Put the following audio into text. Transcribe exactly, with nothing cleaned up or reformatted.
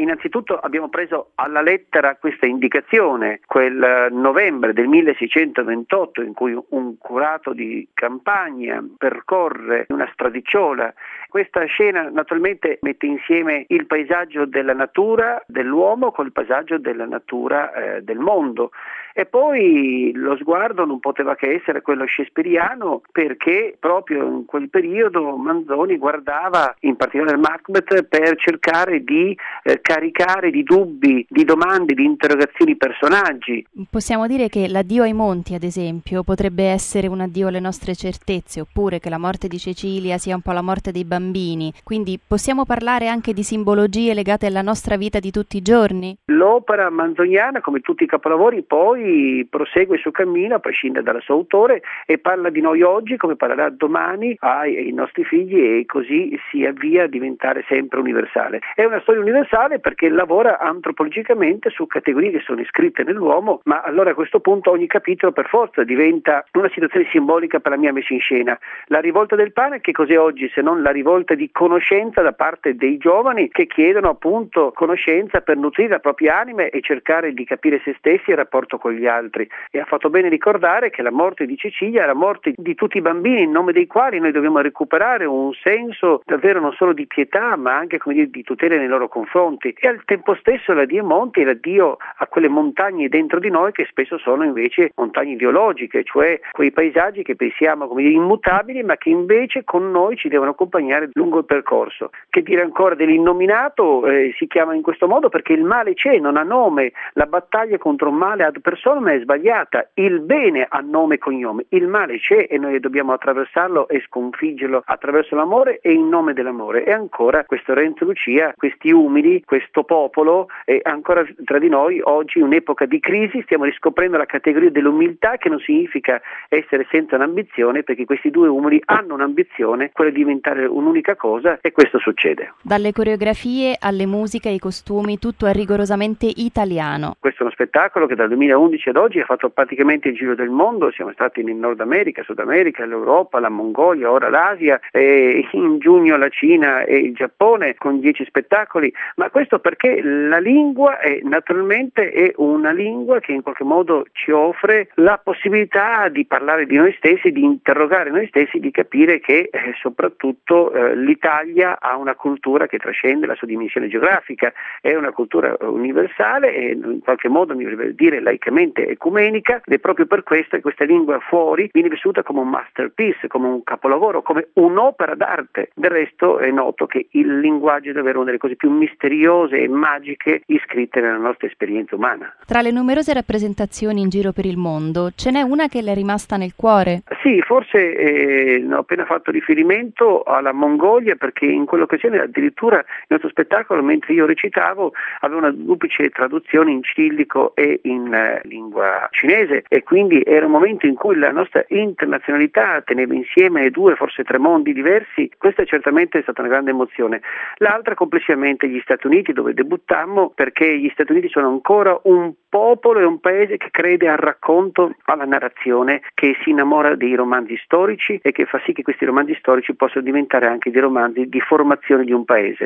Innanzitutto abbiamo preso alla lettera questa indicazione quel novembre del milleseicentoventotto in cui un curato di campagna percorre una stradiciola. Questa scena naturalmente mette insieme il paesaggio della natura dell'uomo col paesaggio della natura eh, del mondo. E poi lo sguardo non poteva che essere quello shakespeariano, perché proprio in quel periodo Manzoni guardava in particolare Macbeth per cercare di eh, caricare di dubbi, di domande, di interrogazioni i personaggi. Possiamo dire che l'addio ai monti, ad esempio, potrebbe essere un addio alle nostre certezze, oppure che la morte di Cecilia sia un po' la morte dei bambini. Quindi possiamo parlare anche di simbologie legate alla nostra vita di tutti i giorni? L'opera manzoniana, come tutti i capolavori, poi prosegue il suo cammino a prescindere dal suo autore e parla di noi oggi come parlerà domani ai, ai nostri figli, e così si avvia a diventare sempre universale. È una storia universale perché lavora antropologicamente su categorie che sono iscritte nell'uomo, ma allora a questo punto ogni capitolo per forza diventa una situazione simbolica per la mia messa in scena. La rivolta del pane che cos'è oggi se non la rivolta di conoscenza da parte dei giovani che chiedono appunto conoscenza per nutrire la propria anima e cercare di capire se stessi e il rapporto con gli altri. E ha fatto bene ricordare che la morte di Cecilia è la morte di tutti i bambini, in nome dei quali noi dobbiamo recuperare un senso davvero non solo di pietà ma anche, come dire, di tutela nei loro confronti, e al tempo stesso l'addio ai monti è l'addio a quelle montagne dentro di noi che spesso sono invece montagne ideologiche, cioè quei paesaggi che pensiamo come dire immutabili ma che invece con noi ci devono accompagnare lungo il percorso. Che dire ancora dell'innominato? Eh, si chiama in questo modo perché il male c'è, non ha nome, la battaglia contro un male ad personam è sbagliata, il bene ha nome e cognome, il male c'è e noi dobbiamo attraversarlo e sconfiggerlo attraverso l'amore e in nome dell'amore. E ancora questo Renzo Lucia, questi umili, questo popolo, e ancora tra di noi oggi in un'epoca di crisi stiamo riscoprendo la categoria dell'umiltà, che non significa essere senza un'ambizione, perché questi due umili hanno un'ambizione, quella di diventare un'unica cosa, e questo succede. Dalle coreografie alle musiche ai costumi, tutto è rigorosamente italiano. Questo è uno spettacolo che dal duemilaundici ad oggi ha fatto praticamente il giro del mondo. Siamo stati in Nord America, Sud America, l'Europa, la Mongolia, ora l'Asia, e in giugno la Cina e il Giappone con dieci spettacoli. Ma questo perché la lingua è naturalmente è una lingua che in qualche modo ci offre la possibilità di parlare di noi stessi, di interrogare noi stessi, di capire che eh, soprattutto eh, l'Italia ha una cultura che trascende la sua dimensione geografica, è una cultura universale e in qualche modo mi dovrebbe dire laicamente ecumenica, ed è proprio per questo che questa lingua fuori viene vissuta come un masterpiece, come un capolavoro, come un'opera d'arte. Del resto è noto che il linguaggio è davvero una delle cose più misteriose e magiche iscritte nella nostra esperienza umana. Tra le numerose rappresentazioni in giro per il mondo, ce n'è una che le è rimasta nel cuore? Sì, forse eh, ho appena fatto riferimento alla Mongolia, perché in quell'occasione addirittura il nostro spettacolo, mentre io recitavo, aveva una duplice traduzione in cirillico e in eh, lingua cinese, e quindi era un momento in cui la nostra internazionalità teneva insieme due, forse tre mondi diversi. Questa certamente è stata una grande emozione. L'altra complessivamente gli Stati Uniti, dove debuttammo, perché gli Stati Uniti sono ancora un popolo e un paese che crede al racconto, alla narrazione, che si innamora dei romanzi storici e che fa sì che questi romanzi storici possano diventare anche dei romanzi di formazione di un paese.